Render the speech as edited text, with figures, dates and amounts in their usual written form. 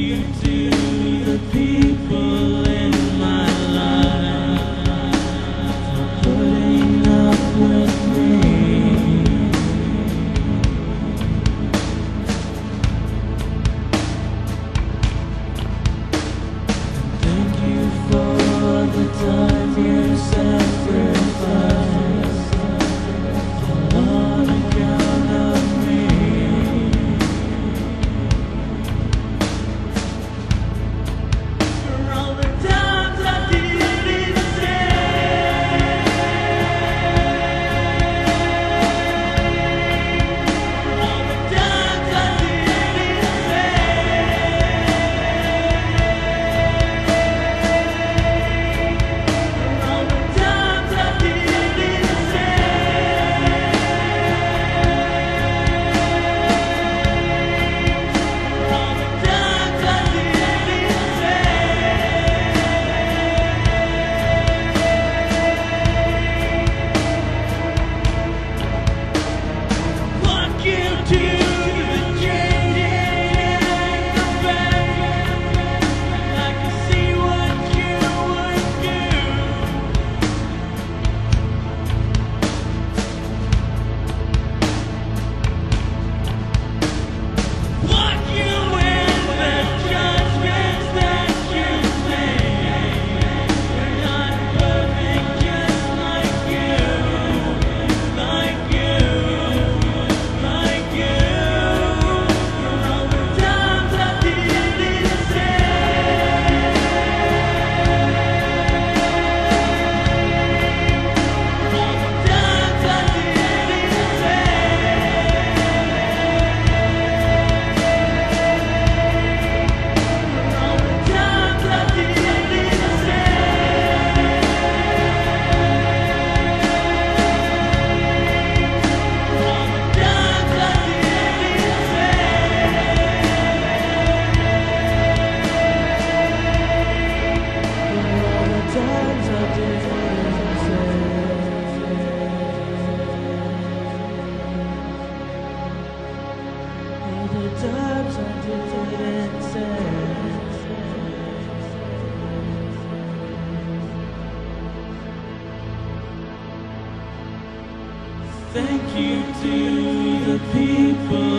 you to the people in my life for putting up with me. Thank you for the time you sacrificed. On account of me. For all the times I didn't say. For all the times I didn't say. For all the times I didn't say. Times I didn't say. Thank you to the people